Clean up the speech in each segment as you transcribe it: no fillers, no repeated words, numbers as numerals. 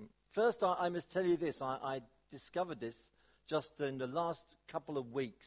First, I must tell you this. I discovered this just in the last couple of weeks.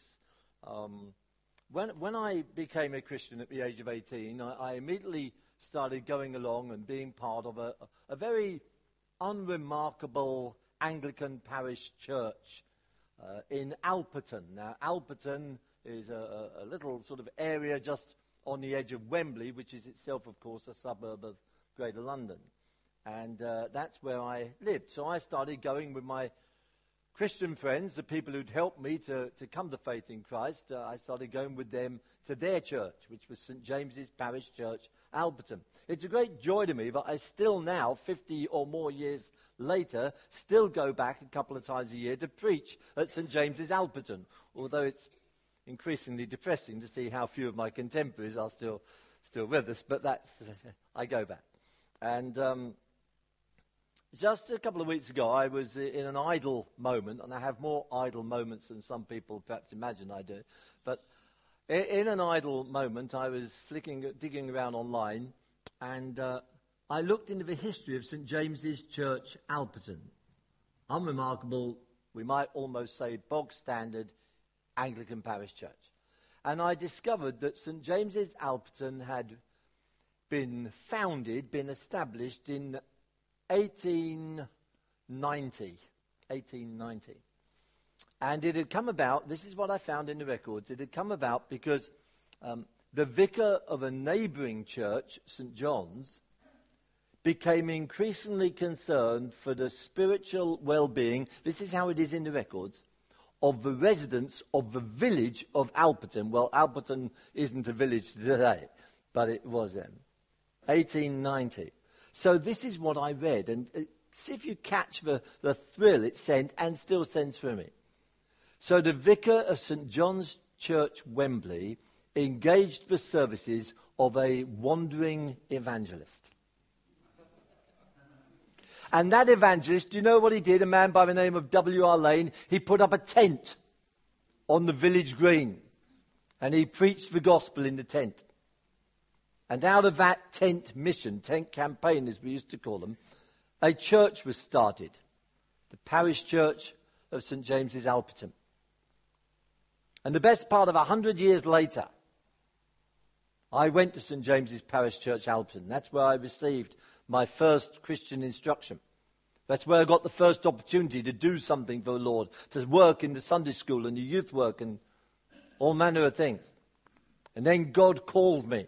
When I became a Christian at the age of 18, I immediately started going along and being part of a very unremarkable Anglican parish church in Alperton. Now, Alperton is a little sort of area just on the edge of Wembley, which is itself, of course, a suburb of Greater London. And that's where I lived. So I started going with my Christian friends, the people who'd helped me to come to faith in Christ. I started going with them to their church, which was St. James's Parish Church, Alperton. It's a great joy to me that I still now, 50 or more years later, still go back a couple of times a year to preach at St. James's, Alperton, although it's increasingly depressing to see how few of my contemporaries are still with us, but that's, I go back. And just a couple of weeks ago, I was in an idle moment, and I have more idle moments than some people perhaps imagine I do. But in an idle moment, I was digging around online, and I looked into the history of St. James's Church, Alperton. Unremarkable, we might almost say bog standard Anglican parish church. And I discovered that St. James's, Alperton had been established in 1890. And it had come about, this is what I found in the records, it had come about because the vicar of a neighbouring church, St. John's, became increasingly concerned for the spiritual well-being, this is how it is in the records, of the residents of the village of Alperton. Well, Alperton isn't a village today, but it was then. 1890. So this is what I read, and see if you catch the thrill it sent and still sends through me. So the vicar of St. John's Church, Wembley, engaged the services of a wandering evangelist. And that evangelist, do you know what he did? A man by the name of W.R. Lane, he put up a tent on the village green, and he preached the gospel in the tent. And out of that tent mission, tent campaign as we used to call them, a church was started. The parish church of St. James's, Alperton. And the best part of 100 years later, I went to St. James's Parish Church, Alperton. That's where I received my first Christian instruction. That's where I got the first opportunity to do something for the Lord, to work in the Sunday school and the youth work and all manner of things. And then God called me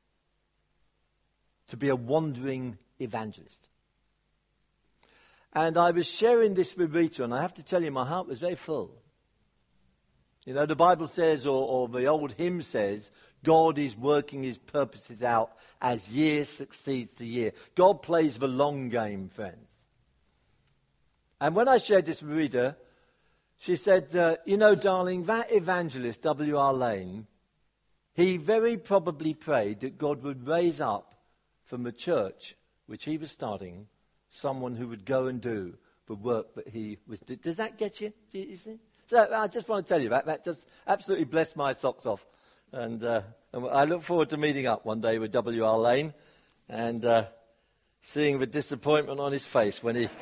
to be a wandering evangelist. And I was sharing this with Rita, and I have to tell you, my heart was very full. You know, the Bible says, or the old hymn says, God is working his purposes out as year succeeds to year. God plays the long game, friends. And when I shared this with Rita, she said, you know, darling, that evangelist, W.R. Lane, he very probably prayed that God would raise up from the church which he was starting someone who would go and do the work that he was doing. Does that get you? Do you see? So I just want to tell you that just absolutely blessed my socks off. And I look forward to meeting up one day with W.R. Lane and seeing the disappointment on his face when he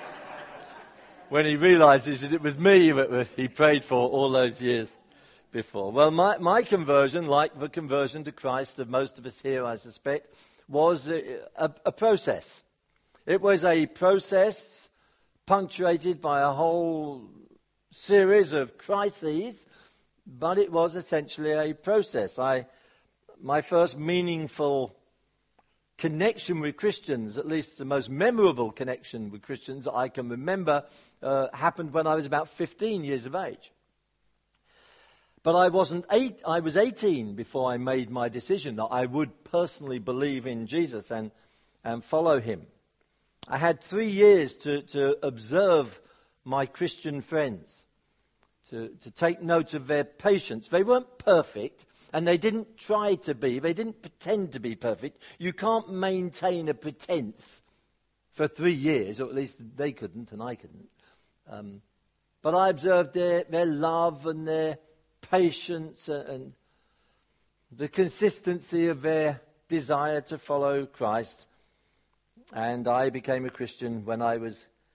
realizes that it was me that he prayed for all those years before. Well, my conversion, like the conversion to Christ of most of us here, I suspect, was a process. It was a process punctuated by a whole series of crises, but it was essentially a process. My first meaningful connection with Christians, at least the most memorable connection with Christians I can remember, happened when I was about 15 years of age. But I was 18 before I made my decision that I would personally believe in Jesus and follow him. I had 3 years to observe my Christian friends, to take note of their patience. They weren't perfect, and they didn't try to be. They didn't pretend to be perfect. You can't maintain a pretense for 3 years, or at least they couldn't and I couldn't. But I observed their love and their patience and the consistency of their desire to follow Christ. And I became a Christian when I was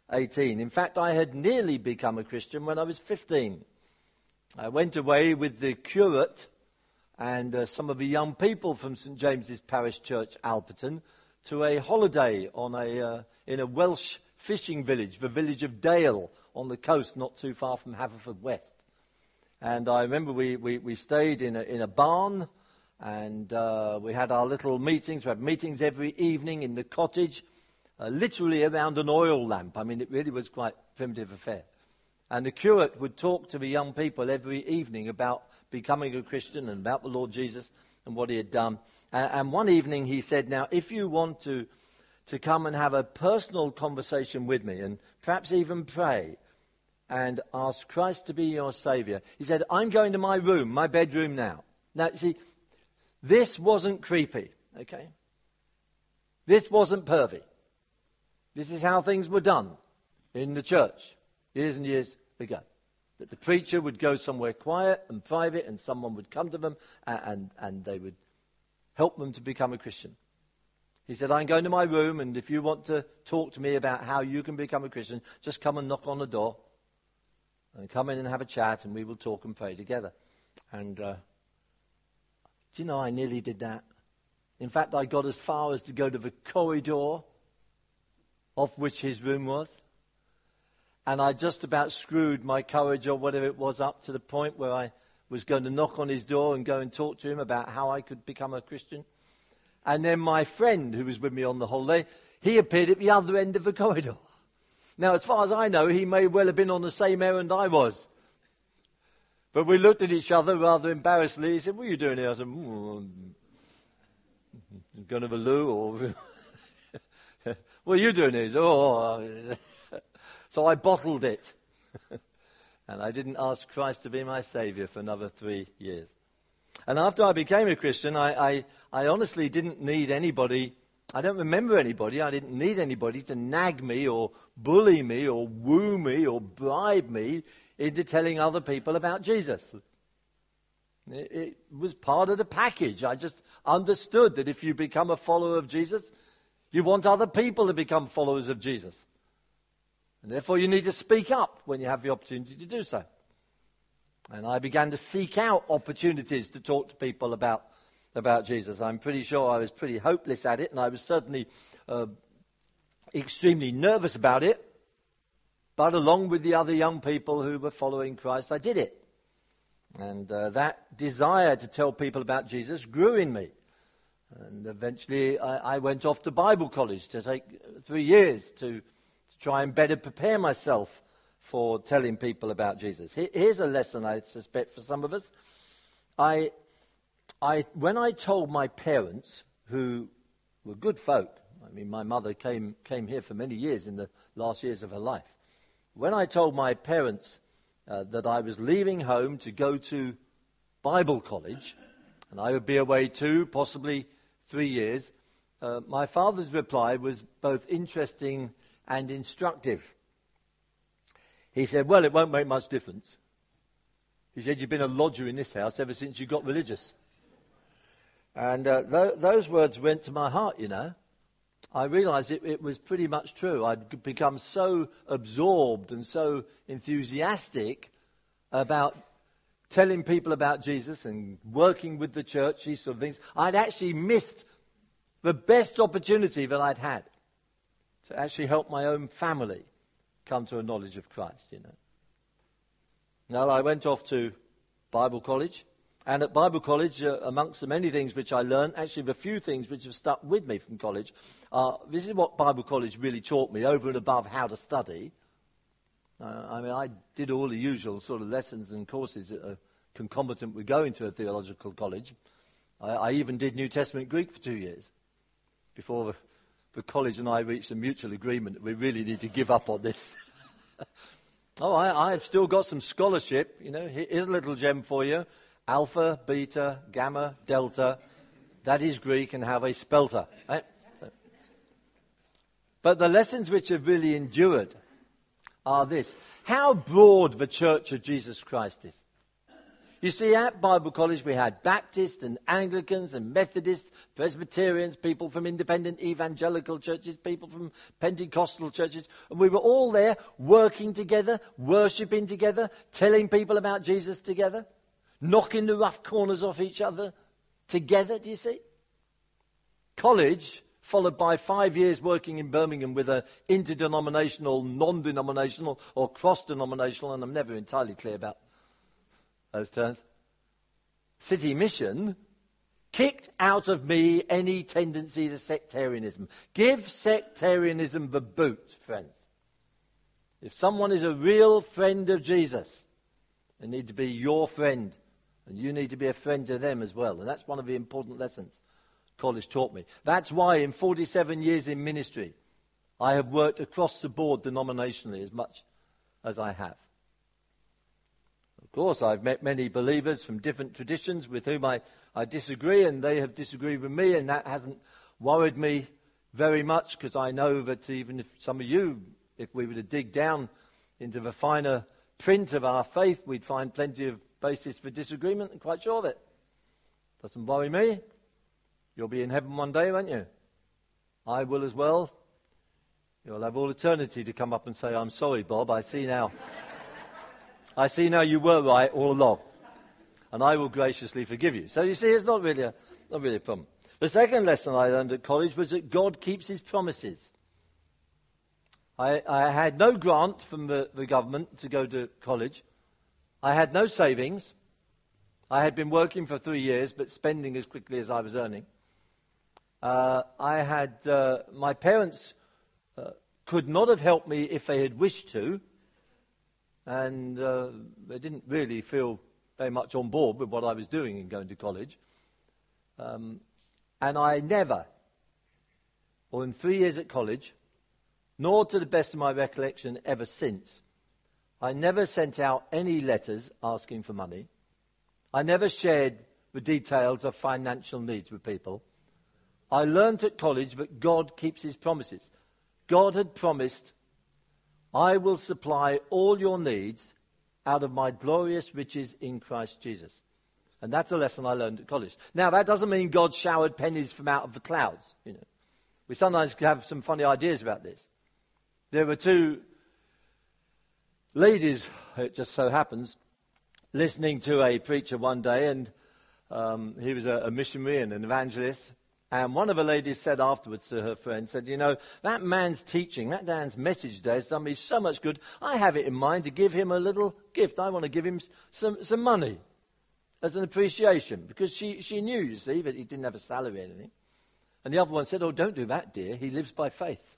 18. In fact, I had nearly become a Christian when I was 15. I went away with the curate and some of the young people from St. James's Parish Church, Alperton, to a holiday in a Welsh fishing village, the village of Dale, on the coast, not too far from Haverfordwest. And I remember we stayed in a barn, and we had our little meetings. We had meetings every evening in the cottage, literally around an oil lamp. I mean, it really was quite a primitive affair. And the curate would talk to the young people every evening about becoming a Christian and about the Lord Jesus and what he had done. And one evening he said, now, if you want to come and have a personal conversation with me and perhaps even pray and ask Christ to be your Saviour, he said, I'm going to my room, my bedroom now. Now, you see, this wasn't creepy, okay? This wasn't pervy. This is how things were done in the church years and years ago. That the preacher would go somewhere quiet and private and someone would come to them and they would help them to become a Christian. He said, I'm going to my room, and if you want to talk to me about how you can become a Christian, just come and knock on the door and come in and have a chat, and we will talk and pray together. And do you know, I nearly did that. In fact, I got as far as to go to the corridor of which his room was. And I just about screwed my courage or whatever it was up to the point where I was going to knock on his door and go and talk to him about how I could become a Christian. And then my friend who was with me on the holiday, he appeared at the other end of the corridor. Now, as far as I know, he may well have been on the same errand I was. But we looked at each other rather embarrassedly. He said, what are you doing here? I said, I'm going to the loo. Or what are you doing here? He said, So I bottled it. And I didn't ask Christ to be my Saviour for another 3 years. And after I became a Christian, I honestly didn't need anybody. I don't remember anybody. I didn't need anybody to nag me or bully me or woo me or bribe me into telling other people about Jesus. It was part of the package. I just understood that if you become a follower of Jesus, you want other people to become followers of Jesus. And therefore you need to speak up when you have the opportunity to do so. And I began to seek out opportunities to talk to people about Jesus. I'm pretty sure I was pretty hopeless at it, and I was certainly extremely nervous about it. But along with the other young people who were following Christ, I did it. And that desire to tell people about Jesus grew in me. And eventually I went off to Bible college to take 3 years to try and better prepare myself for telling people about Jesus. Here's a lesson, I suspect, for some of us. When I told my parents, who were good folk, I mean, my mother came here for many years in the last years of her life. When I told my parents that I was leaving home to go to Bible college, and I would be away 2, possibly 3 years, my father's reply was both interesting and instructive. He said, well, it won't make much difference. He said, you've been a lodger in this house ever since you got religious. And those words went to my heart, you know. I realized it was pretty much true. I'd become so absorbed and so enthusiastic about telling people about Jesus and working with the church, these sort of things. I'd actually missed the best opportunity that I'd had to actually help my own family come to a knowledge of Christ, you know. Now, I went off to Bible college, and at Bible college, amongst the many things which I learned, actually the few things which have stuck with me from college, this is what Bible college really taught me, over and above how to study. I did all the usual sort of lessons and courses that are concomitant with going to a theological college. I even did New Testament Greek for 2 years before the college and I reached a mutual agreement that we really need to give up on this. I've still got some scholarship. You know, here's a little gem for you. Alpha, beta, gamma, delta. That is Greek and how they spelt her. Right? But the lessons which have really endured are this. How broad the Church of Jesus Christ is. You see, at Bible College we had Baptists and Anglicans and Methodists, Presbyterians, people from independent evangelical churches, people from Pentecostal churches, and we were all there working together, worshipping together, telling people about Jesus together, knocking the rough corners off each other together, do you see? College, followed by 5 years working in Birmingham with an interdenominational, non-denominational or cross-denominational, and I'm never entirely clear about those terms, City Mission, kicked out of me any tendency to sectarianism. Give sectarianism the boot, friends. If someone is a real friend of Jesus, they need to be your friend, and you need to be a friend to them as well. And that's one of the important lessons college taught me. That's why in 47 years in ministry, I have worked across the board denominationally as much as I have. Of course, I've met many believers from different traditions with whom I disagree, and they have disagreed with me, and that hasn't worried me very much, because I know that even if some of you, if we were to dig down into the finer print of our faith, we'd find plenty of basis for disagreement. I'm quite sure of it. Doesn't worry me. You'll be in heaven one day, won't you? I will as well. You'll have all eternity to come up and say, I'm sorry, Bob, I see now you were right all along. And I will graciously forgive you. So you see, it's not really a problem. The second lesson I learned at college was that God keeps his promises. I had no grant from the government to go to college. I had no savings. I had been working for 3 years, but spending as quickly as I was earning. My parents could not have helped me if they had wished to, and they didn't really feel very much on board with what I was doing in going to college. And I never, or in 3 years at college, nor to the best of my recollection ever since, I never sent out any letters asking for money. I never shared the details of financial needs with people. I learned at college that God keeps his promises. God had promised, I will supply all your needs out of my glorious riches in Christ Jesus. And that's a lesson I learned at college. Now, that doesn't mean God showered pennies from out of the clouds. You know, we sometimes have some funny ideas about this. There were two ladies, it just so happens, listening to a preacher one day, and he was a missionary and an evangelist. And one of the ladies said afterwards to her friend, said, you know, that man's teaching, that man's message today has done me so much good. I have it in mind to give him a little gift. I want to give him some money as an appreciation. Because she knew, you see, that he didn't have a salary or anything. And the other one said, oh, don't do that, dear. He lives by faith.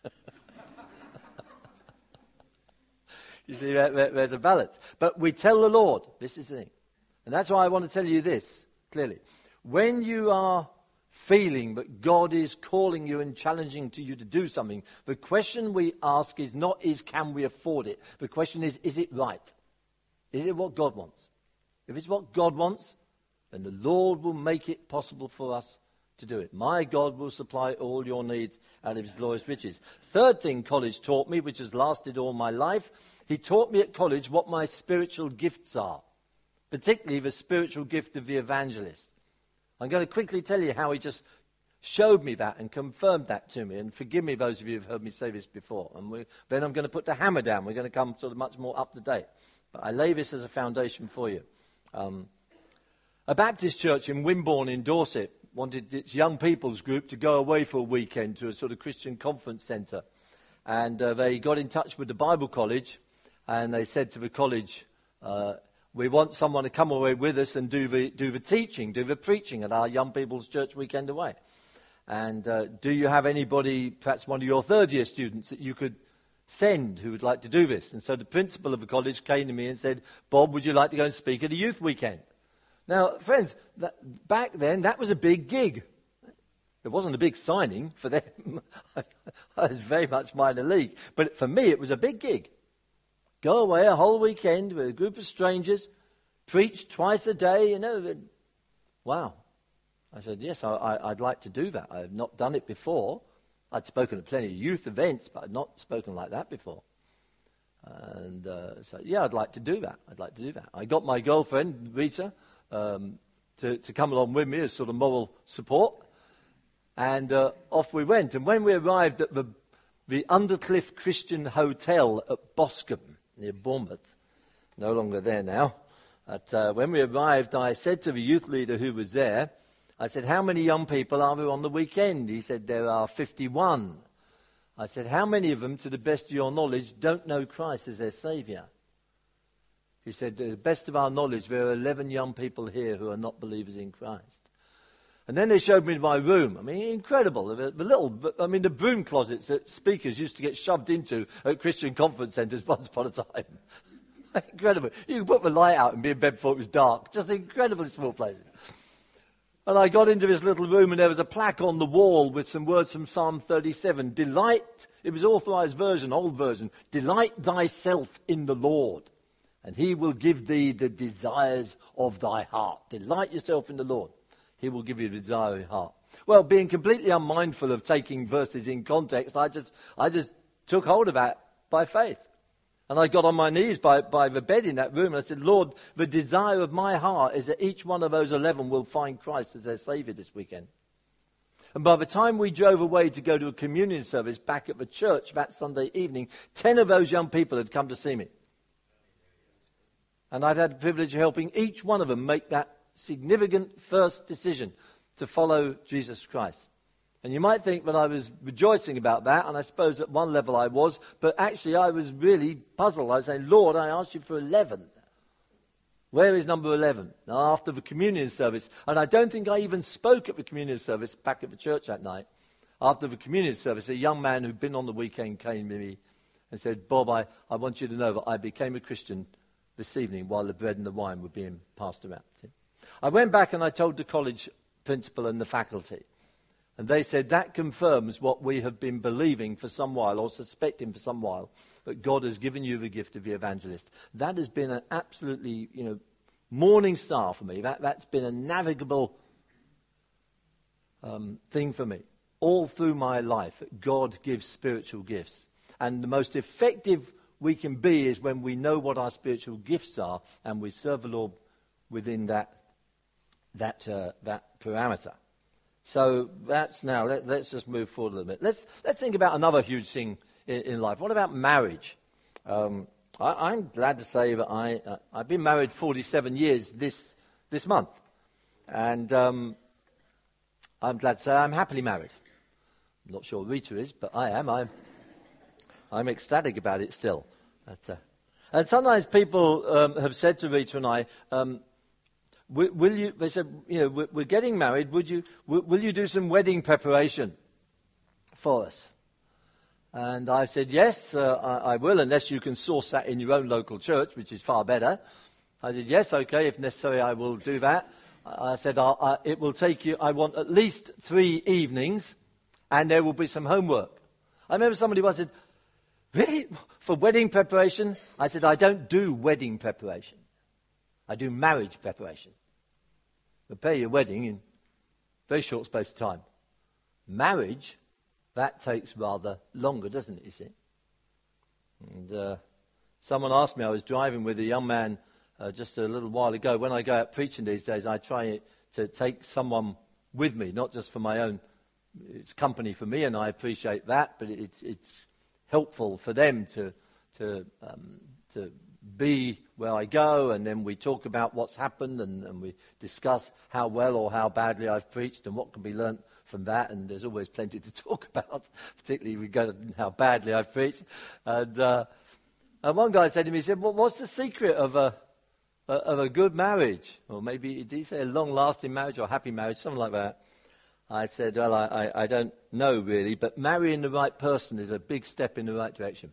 You see, there's a balance. But we tell the Lord, this is the thing. And that's why I want to tell you this clearly. When you are feeling that God is calling you and challenging to you to do something, the question we ask is not can we afford it? The question is it right? Is it what God wants? If it's what God wants, then the Lord will make it possible for us to do it. My God will supply all your needs out of his glorious riches. Third thing college taught me, which has lasted all my life, he taught me at college what my spiritual gifts are, particularly the spiritual gift of the evangelist. I'm going to quickly tell you how he just showed me that and confirmed that to me. And forgive me, those of you who've heard me say this before. And then I'm going to put the hammer down. We're going to come sort of much more up to date. But I lay this as a foundation for you. A Baptist church in Wimborne in Dorset wanted its young people's group to go away for a weekend to a sort of Christian conference centre. And they got in touch with the Bible College, and they said to the college, we want someone to come away with us and do the teaching, do the preaching at our young people's church weekend away. And do you have anybody, perhaps one of your third-year students, that you could send who would like to do this? And so the principal of the college came to me and said, Bob, would you like to go and speak at a youth weekend? Now, friends, back then, that was a big gig. It wasn't a big signing for them. I was very much minor league. But for me, it was a big gig. Go away a whole weekend with a group of strangers, preach twice a day, you know. Wow. I said, yes, I'd like to do that. I've not done it before. I'd spoken at plenty of youth events, but I'd not spoken like that before. And so, yeah, I'd like to do that. I got my girlfriend, Rita, to come along with me as sort of moral support. And off we went. And when we arrived at the Undercliff Christian Hotel at Boscombe, near Bournemouth, no longer there now, but when we arrived, I said to the youth leader who was there, I said, how many young people are there on the weekend? He said, there are 51. I said, how many of them, to the best of your knowledge, don't know Christ as their Saviour? He said, to the best of our knowledge, there are 11 young people here who are not believers in Christ. And then they showed me my room. I mean, incredible. The broom closets that speakers used to get shoved into at Christian conference centres once upon a time. Incredible. You could put the light out and be in bed before it was dark. Just incredibly small places. And I got into this little room and there was a plaque on the wall with some words from Psalm 37. Delight, it was authorized version, old version. Delight thyself in the Lord, and he will give thee the desires of thy heart. Delight yourself in the Lord. He will give you the desire of your heart. Well, being completely unmindful of taking verses in context, I just took hold of that by faith. And I got on my knees by the bed in that room and I said, Lord, the desire of my heart is that each one of those 11 will find Christ as their Saviour this weekend. And by the time we drove away to go to a communion service back at the church that Sunday evening, 10 of those young people had come to see me. And I'd had the privilege of helping each one of them make that significant first decision to follow Jesus Christ. And you might think that I was rejoicing about that, and I suppose at one level I was, but actually I was really puzzled. I was saying, Lord, I asked you for 11. Where is number 11? Now, after the communion service, and I don't think I even spoke at the communion service back at the church that night. After the communion service, a young man who'd been on the weekend came to me and said, Bob, I want you to know that I became a Christian this evening while the bread and the wine were being passed around. I went back and I told the college principal and the faculty. And they said, that confirms what we have been believing for some while, or suspecting for some while, that God has given you the gift of the evangelist. That has been an absolutely, morning star for me. That's been a navigable thing for me. All through my life, God gives spiritual gifts. And the most effective we can be is when we know what our spiritual gifts are, and we serve the Lord within that parameter. So that's now, let's just move forward a little bit. Let's think about another huge thing in life. What about marriage? I'm glad to say that I've been married 47 years this month. And I'm glad to say I'm happily married. I'm not sure Rita is, but I am. I'm ecstatic about it still. And sometimes people have said to Rita and I, will you? They said, we're getting married. Will you do some wedding preparation for us? And I said, yes, I will, unless you can source that in your own local church, which is far better. I said, yes, okay, if necessary, I will do that. I said, it will take you, I want at least 3 evenings, and there will be some homework. I remember somebody once said, really? For wedding preparation? I said, I don't do wedding preparation. I do marriage preparation. Prepare your wedding in a very short space of time. Marriage, that takes rather longer, doesn't it, you see? And someone asked me, I was driving with a young man just a little while ago. When I go out preaching these days, I try to take someone with me, not just for my own. It's company for me, and I appreciate that, but it's helpful for them to be where I go, and then we talk about what's happened, and we discuss how well or how badly I've preached and what can be learnt from that, and there's always plenty to talk about, particularly regarding how badly I've preached. And one guy said to me, he said, well, what's the secret of a good marriage? Or maybe, did he say a long-lasting marriage or happy marriage, something like that? I said, well, I don't know really, but marrying the right person is a big step in the right direction.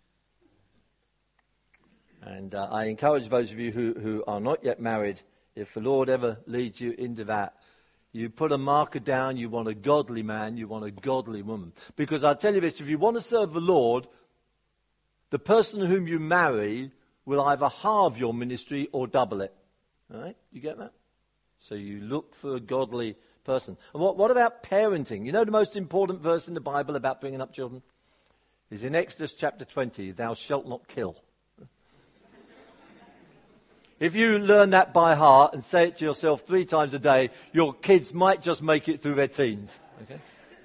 And I encourage those of you who are not yet married, if the Lord ever leads you into that, you put a marker down, you want a godly man, you want a godly woman. Because I'll tell you this, if you want to serve the Lord, the person whom you marry will either halve your ministry or double it. All right? You get that? So you look for a godly person. And what about parenting? You know the most important verse in the Bible about bringing up children? is in Exodus chapter 20, thou shalt not kill. If you learn that by heart and say it to yourself 3 times a day, your kids might just make it through their teens. Okay?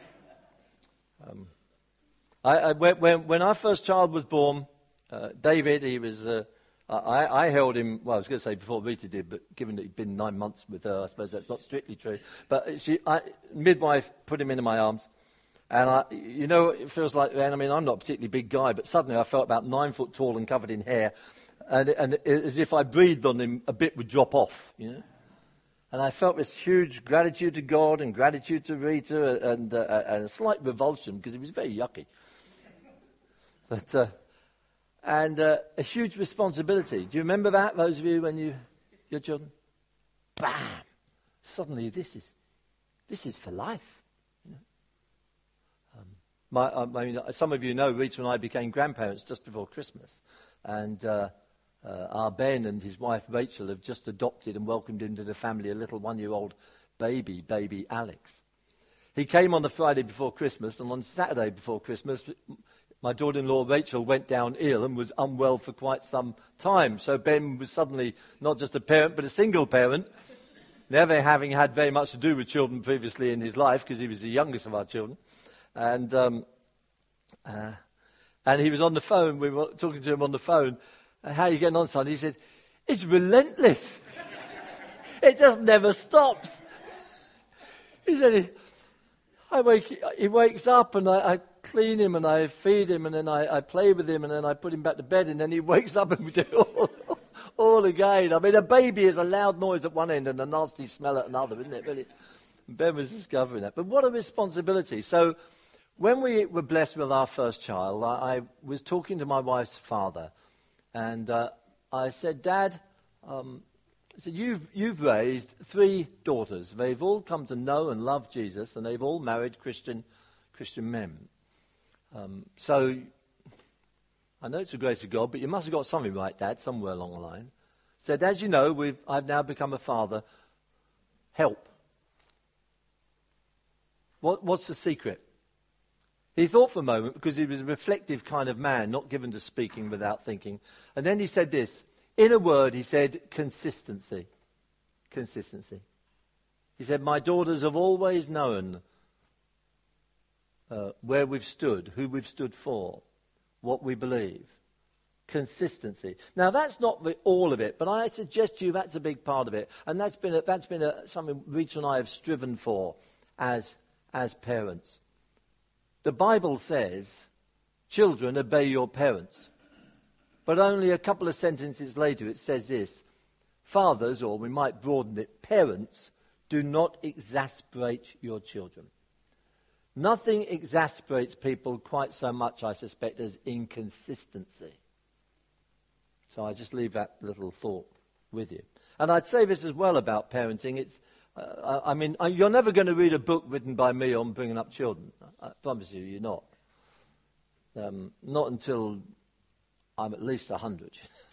When our first child was born, David, he was... I held him, well, I was going to say before Rita did, but given that he'd been 9 months with her, I suppose that's not strictly true. But midwife put him into my arms. And, it feels like then, I'm not a particularly big guy, but suddenly I felt about 9 foot tall and covered in hair. And as if I breathed on him, a bit would drop off, And I felt this huge gratitude to God and gratitude to Rita and a slight revulsion because he was very yucky. But... And a huge responsibility. Do you remember that, those of you, when your children? Bam! Suddenly, this is for life. Some of you know Rita and I became grandparents just before Christmas. And our Ben and his wife Rachel have just adopted and welcomed into the family a little 1-year-old baby Alex. He came on the Friday before Christmas, and on Saturday before Christmas, my daughter-in-law Rachel went down ill and was unwell for quite some time. So Ben was suddenly not just a parent, but a single parent, never having had very much to do with children previously in his life because he was the youngest of our children. And he was on the phone. We were talking to him on the phone. How are you getting on, son? He said, it's relentless. It just never stops. He said, he wakes up and I clean him and I feed him and then I play with him and then I put him back to bed and then he wakes up and we do it all again. A baby is a loud noise at one end and a nasty smell at another, isn't it? Really? Ben was discovering that. But what a responsibility. So when we were blessed with our first child, I was talking to my wife's father and I said, Dad, you've raised 3 daughters. They've all come to know and love Jesus and they've all married Christian men. So, I know it's the grace of God, but you must have got something right, Dad, somewhere along the line. Said, as you know, I've now become a father. Help. What's the secret? He thought for a moment, because he was a reflective kind of man, not given to speaking without thinking. And then he said this. In a word, he said, consistency. Consistency. He said, my daughters have always known where we've stood, who we've stood for, what we believe. Consistency. Now, that's not all of it, but I suggest to you that's a big part of it. And that's been something Rita and I have striven for as parents. The Bible says, children, obey your parents. But only a couple of sentences later it says this, fathers, or we might broaden it, parents, do not exasperate your children. Nothing exasperates people quite so much, I suspect, as inconsistency. So I just leave that little thought with you. And I'd say this as well about parenting. You're never going to read a book written by me on bringing up children. I promise you're not. Not until I'm at least 100.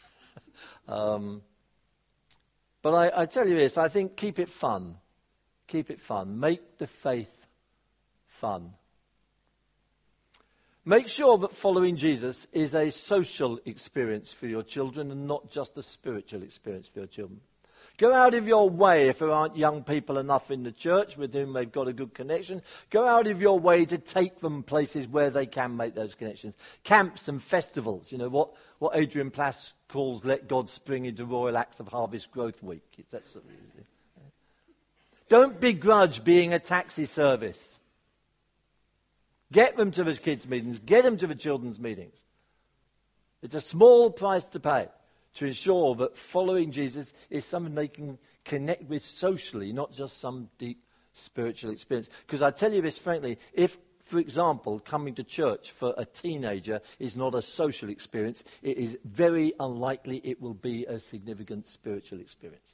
But I tell you this, I think keep it fun. Keep it fun. Make the faith fun. Make sure that following Jesus is a social experience for your children and not just a spiritual experience for your children. Go out of your way, if there aren't young people enough in the church with whom they've got a good connection, go out of your way to take them places where they can make those connections. Camps and festivals, what Adrian Plass calls Let God Spring into Royal Acts of Harvest Growth Week. Don't begrudge being a taxi service. Get them to the kids' meetings. Get them to the children's meetings. It's a small price to pay to ensure that following Jesus is something they can connect with socially, not just some deep spiritual experience. Because I tell you this frankly, if, for example, coming to church for a teenager is not a social experience, it is very unlikely it will be a significant spiritual experience.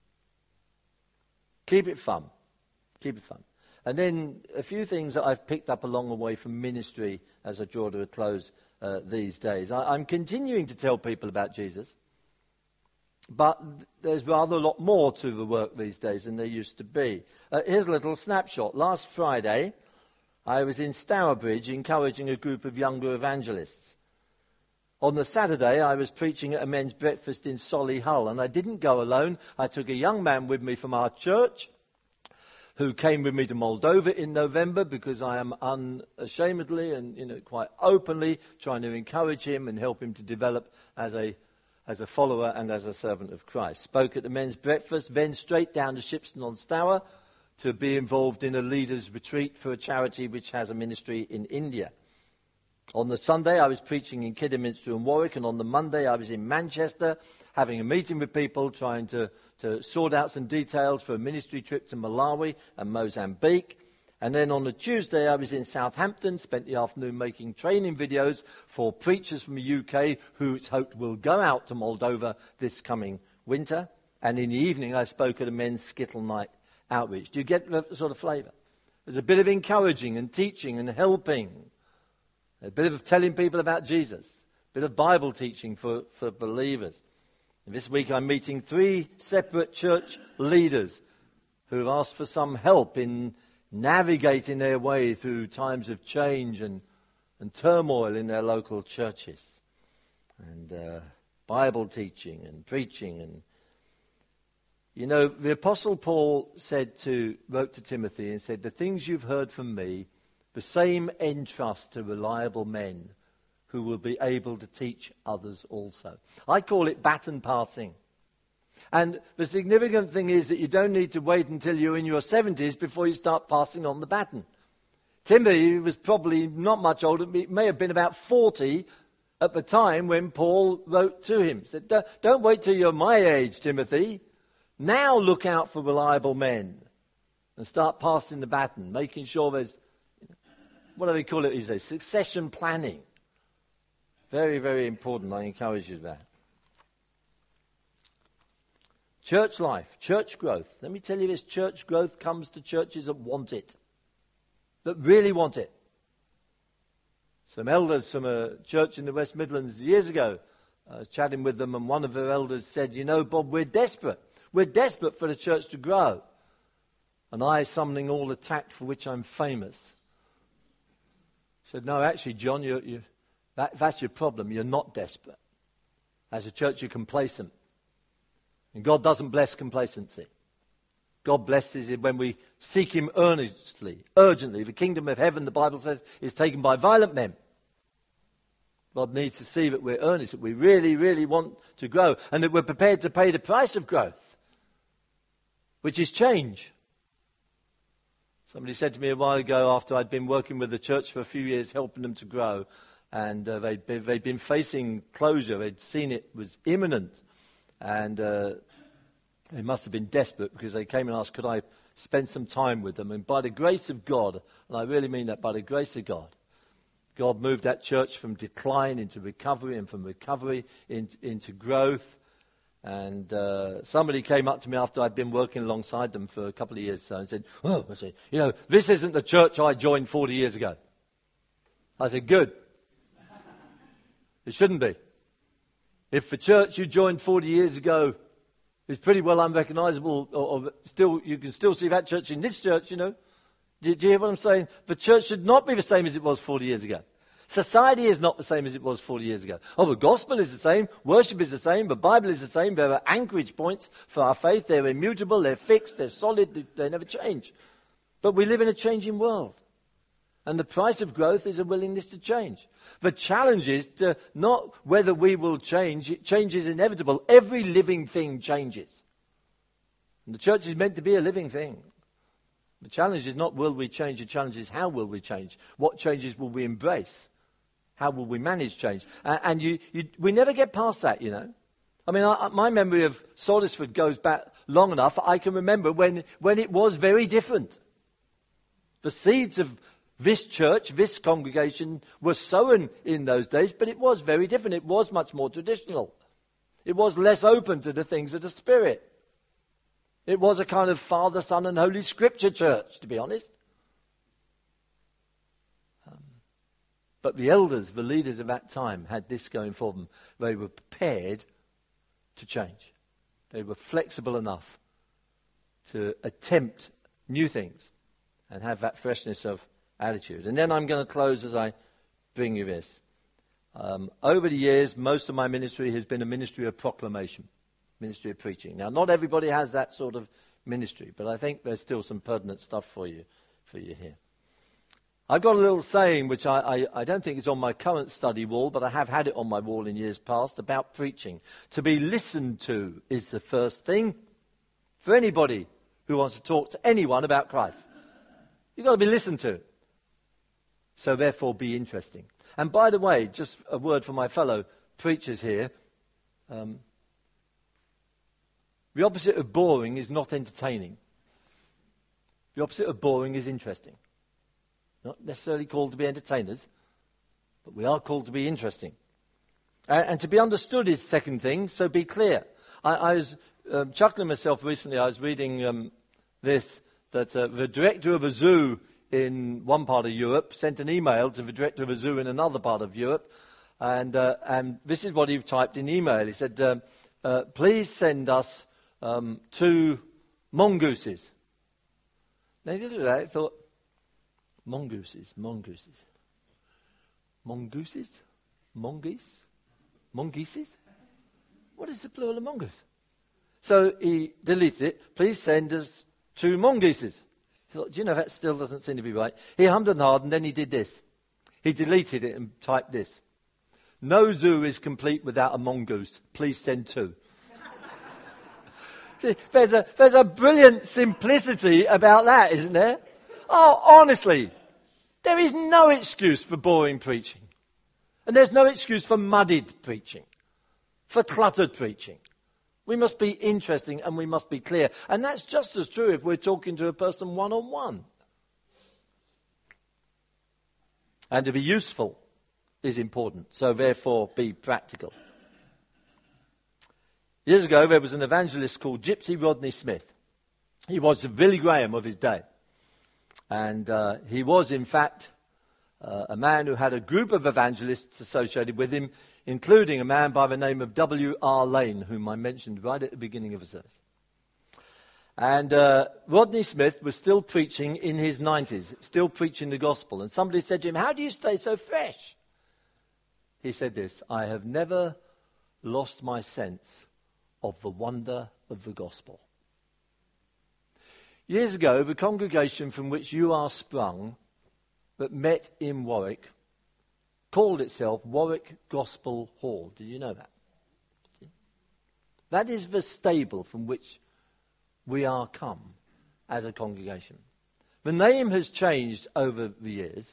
Keep it fun. Keep it fun. And then a few things that I've picked up along the way from ministry as I draw to a close these days. I'm continuing to tell people about Jesus, but there's rather a lot more to the work these days than there used to be. Here's a little snapshot. Last Friday, I was in Stourbridge encouraging a group of younger evangelists. On the Saturday, I was preaching at a men's breakfast in Solihull, and I didn't go alone. I took a young man with me from our church who came with me to Moldova in November because I am unashamedly and quite openly trying to encourage him and help him to develop as a follower and as a servant of Christ. Spoke at the men's breakfast, then straight down to Shipston-on-Stour to be involved in a leaders' retreat for a charity which has a ministry in India. On the Sunday, I was preaching in Kidderminster and Warwick, and on the Monday, I was in Manchester having a meeting with people, trying to sort out some details for a ministry trip to Malawi and Mozambique. And then on the Tuesday, I was in Southampton, spent the afternoon making training videos for preachers from the UK who it's hoped will go out to Moldova this coming winter. And in the evening, I spoke at a men's Skittle night outreach. Do you get the sort of flavour? There's a bit of encouraging and teaching and helping. A bit of telling people about Jesus. A bit of Bible teaching for believers. And this week I'm meeting 3 separate church leaders who have asked for some help in navigating their way through times of change and turmoil in their local churches. And Bible teaching and preaching. And you know, the Apostle Paul wrote to Timothy and said, the things you've heard from me, the same entrust to reliable men who will be able to teach others also. I call it baton passing. And the significant thing is that you don't need to wait until you're in your 70s before you start passing on the baton. Timothy was probably not much older. He may have been about 40 at the time when Paul wrote to him. He said, don't wait till you're my age, Timothy. Now look out for reliable men and start passing the baton, making sure there's, what do they call it these days? Succession planning. Very, very important. I encourage you to that. Church life, church growth. Let me tell you this, church growth comes to churches that want it, that really want it. Some elders from a church in the West Midlands years ago, I was chatting with them, and one of their elders said, you know, Bob, we're desperate. We're desperate for the church to grow. And I, summoning all the tact for which I'm famous, said, no, actually, John, that's your problem. You're not desperate. As a church, you're complacent. And God doesn't bless complacency. God blesses it when we seek him earnestly, urgently. The kingdom of heaven, the Bible says, is taken by violent men. God needs to see that we're earnest, that we really, really want to grow, and that we're prepared to pay the price of growth, which is change. Somebody said to me a while ago, after I'd been working with the church for a few years, helping them to grow, and they'd been facing closure. They'd seen it was imminent. And they must have been desperate because they came and asked, could I spend some time with them? And by the grace of God, and I really mean that, by the grace of God, God moved that church from decline into recovery, and from recovery into growth. And somebody came up to me after I'd been working alongside them for a couple of years and said, oh, I said, you know, this isn't the church I joined 40 years ago. I said, good. It shouldn't be. If the church you joined 40 years ago is pretty well unrecognizable, or still, you can still see that church in this church, you know. Do you hear what I'm saying? The church should not be the same as it was 40 years ago. Society is not the same as it was 40 years ago. Oh, the gospel is the same, worship is the same, the Bible is the same, there are anchorage points for our faith, they're immutable, they're fixed, they're solid, they never change. But we live in a changing world. And the price of growth is a willingness to change. The challenge is to not whether we will change. Change is inevitable. Every living thing changes. And the church is meant to be a living thing. The challenge is not will we change. The challenge is how will we change. What changes will we embrace? How will we manage change? And we never get past that, you know. I mean, my memory of Saulsford goes back long enough. I can remember when it was very different. The seeds of this church, this congregation, was sown in those days, but it was very different. It was much more traditional. It was less open to the things of the Spirit. It was a kind of Father, Son, and Holy Scripture church, to be honest. But the elders, the leaders of that time, had this going for them. They were prepared to change. They were flexible enough to attempt new things and have that freshness of attitude. And then I'm going to close as I bring you this. Over the years, most of my ministry has been a ministry of proclamation, ministry of preaching. Now, not everybody has that sort of ministry, but I think there's still some pertinent stuff for you here. I've got a little saying, which I don't think is on my current study wall, but I have had it on my wall in years past, about preaching. To be listened to is the first thing for anybody who wants to talk to anyone about Christ. You've got to be listened to. So therefore, be interesting. And by the way, just a word for my fellow preachers here. The opposite of boring is not entertaining. The opposite of boring is interesting. Not necessarily called to be entertainers, but we are called to be interesting. And to be understood is second thing, so be clear. I was chuckling myself recently. I was reading that the director of a zoo in one part of Europe sent an email to the director of a zoo in another part of Europe, and this is what he typed in email. He said, please send us 2 mongooses. Now, if you look at that, I thought, mongooses. Mongeese? What is the plural of mongoose? So he deletes it. Please send us 2 mongooses. He thought, do you know, that still doesn't seem to be right. He hummed and hawed, and then he did this. He deleted it and typed this. No zoo is complete without a mongoose. Please send 2. See, there's a brilliant simplicity about that, isn't there? Oh, honestly, there is no excuse for boring preaching. And there's no excuse for muddied preaching, for cluttered preaching. We must be interesting and we must be clear. And that's just as true if we're talking to a person one-on-one. And to be useful is important. So therefore, be practical. Years ago, there was an evangelist called Gypsy Rodney Smith. He was the Billy Graham of his day. And he was, in fact, a man who had a group of evangelists associated with him, including a man by the name of W.R. Lane, whom I mentioned right at the beginning of the service. And Rodney Smith was still preaching in his 90s, still preaching the gospel. And somebody said to him, how do you stay so fresh? He said this, I have never lost my sense of the wonder of the gospel. Years ago, the congregation from which you are sprung, that met in Warwick, called itself Warwick Gospel Hall. Did you know that? That is the stable from which we are come as a congregation. The name has changed over the years,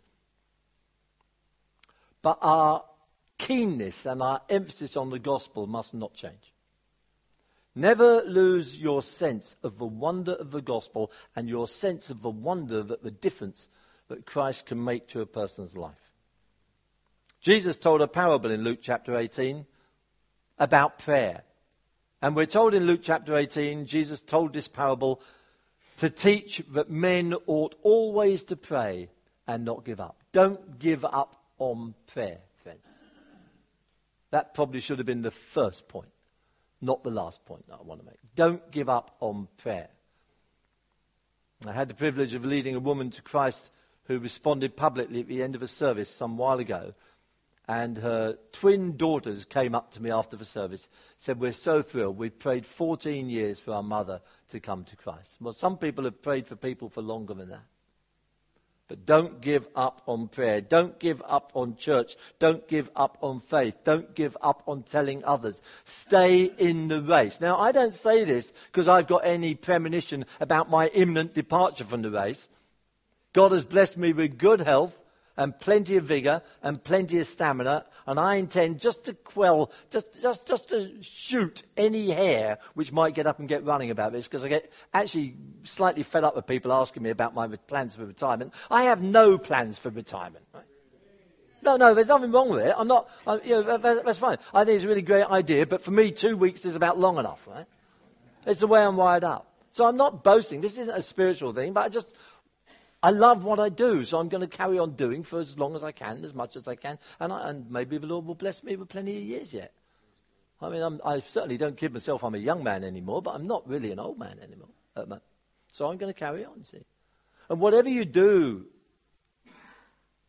but our keenness and our emphasis on the gospel must not change. Never lose your sense of the wonder of the gospel and your sense of the wonder that the difference that Christ can make to a person's life. Jesus told a parable in Luke chapter 18 about prayer. And we're told in Luke chapter 18, Jesus told this parable to teach that men ought always to pray and not give up. Don't give up on prayer, friends. That probably should have been the first point, not the last point that I want to make. Don't give up on prayer. I had the privilege of leading a woman to Christ who responded publicly at the end of a service some while ago. And her twin daughters came up to me after the service, said, we're so thrilled. We've prayed 14 years for our mother to come to Christ. Well, some people have prayed for people for longer than that. But don't give up on prayer. Don't give up on church. Don't give up on faith. Don't give up on telling others. Stay in the race. Now, I don't say this because I've got any premonition about my imminent departure from the race. God has blessed me with good health and plenty of vigor and plenty of stamina, and I intend just to quell, just to shoot any hair which might get up and get running about this, because I get actually slightly fed up with people asking me about my plans for retirement. I have no plans for retirement. Right? No, there's nothing wrong with it. That's fine. I think it's a really great idea, but for me, 2 weeks is about long enough, right? It's the way I'm wired up. So I'm not boasting. This isn't a spiritual thing, but I love what I do, so I'm going to carry on doing for as long as I can, as much as I can, and maybe the Lord will bless me with plenty of years yet. I mean, I certainly don't kid myself I'm a young man anymore, but I'm not really an old man anymore. So I'm going to carry on, see. And whatever you do,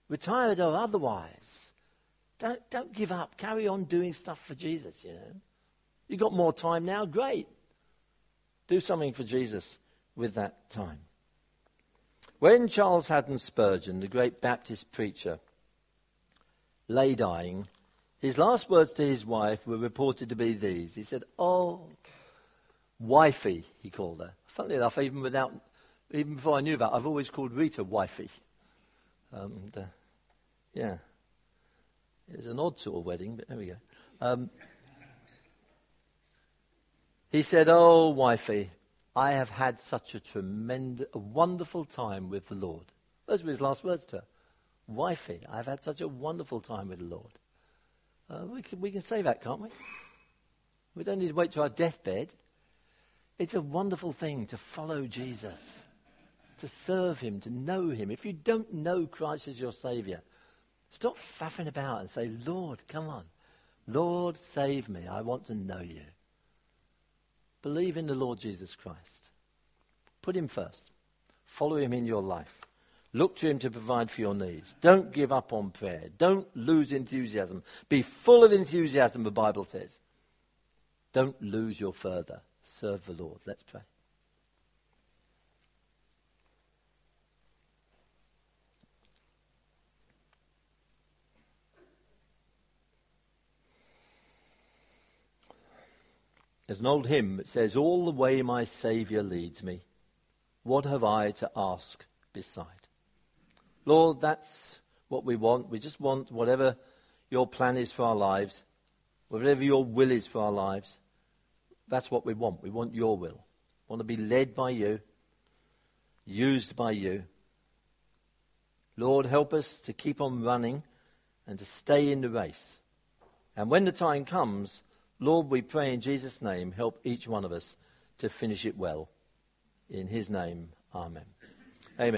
retired or otherwise. Don't give up. Carry on doing stuff for Jesus, you know. You've got more time now, great. Do something for Jesus with that time. When Charles Haddon Spurgeon, the great Baptist preacher, lay dying, his last words to his wife were reported to be these. He said, "Oh, wifey," he called her. Funnily enough, even before I knew that, I've always called Rita wifey. Yeah. It was an odd sort of wedding, but there we go. He said, "Oh, wifey, I have had such a wonderful time with the Lord." Those were his last words to her. "Wifey, I've had such a wonderful time with the Lord." We can say that, can't we? We don't need to wait to our deathbed. It's a wonderful thing to follow Jesus, to serve him, to know him. If you don't know Christ as your Saviour, stop faffing about and say, "Lord, come on. Lord, save me. I want to know you." Believe in the Lord Jesus Christ. Put him first. Follow him in your life. Look to him to provide for your needs. Don't give up on prayer. Don't lose enthusiasm. Be full of enthusiasm, the Bible says. Don't lose your fervour. Serve the Lord. Let's pray. There's an old hymn that says, "All the way my Saviour leads me, what have I to ask beside?" Lord, that's what we want. We just want whatever your plan is for our lives, whatever your will is for our lives. That's what we want. We want your will. We want to be led by you, used by you. Lord, help us to keep on running and to stay in the race. And when the time comes, Lord, we pray in Jesus' name, help each one of us to finish it well. In his name, amen.